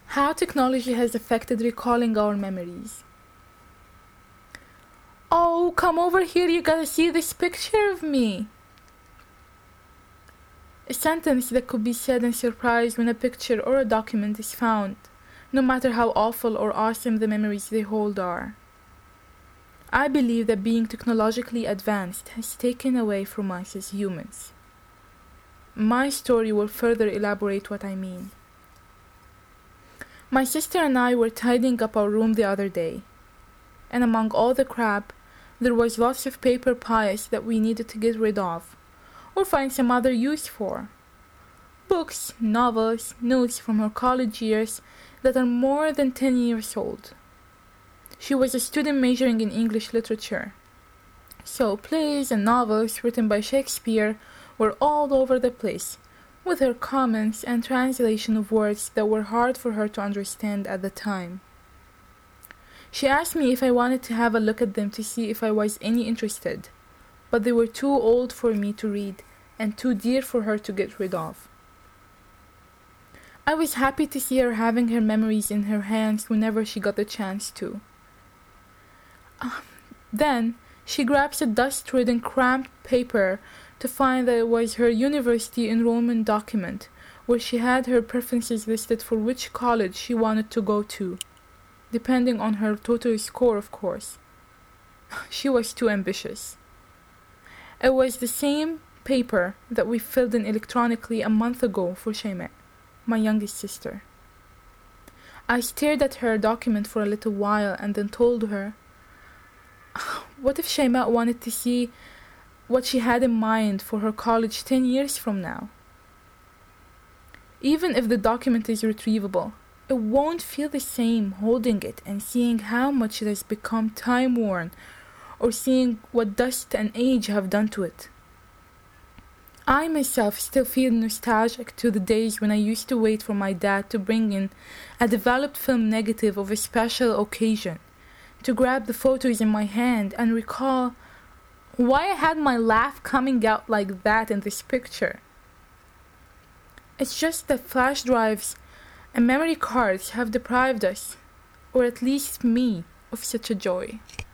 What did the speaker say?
How technology has affected recalling our memories. Oh, come over here, you gotta see this picture of me. A sentence that could be said in surprise when a picture or a document is found, no matter how awful or awesome the memories they hold are. I believe that being technologically advanced has taken away from us as humans. My story will further elaborate what I mean. My sister and I were tidying up our room the other day, and among all the crap, there was lots of paper piles that we needed to get rid of, or find some other use for. Books, novels, notes from her college years that are more than 10 years old. She was a student majoring in English literature, so plays and novels written by Shakespeare were all over the place, with her comments and translation of words that were hard for her to understand at the time. She asked me if I wanted to have a look at them to see if I was any interested, but they were too old for me to read and too dear for her to get rid of. I was happy to see her having her memories in her hands whenever she got the chance to. Then she grabs a dust-ridden cramped paper to find that it was her university enrollment document, where she had her preferences listed for which college she wanted to go to, depending on her total score, of course. She was too ambitious. It was the same paper that we filled in electronically a month ago for Shayma, my youngest sister. I stared at her document for a little while and then told her, what if Shayma wanted to see what she had in mind for her college 10 years from now? Even if the document is retrievable, it won't feel the same holding it and seeing how much it has become time-worn, or seeing what dust and age have done to it. I myself still feel nostalgic to the days when I used to wait for my dad to bring in a developed film negative of a special occasion, to grab the photos in my hand and recall why I had my laugh coming out like that in this picture. It's just that flash drives and memory cards have deprived us, or at least me, of such a joy.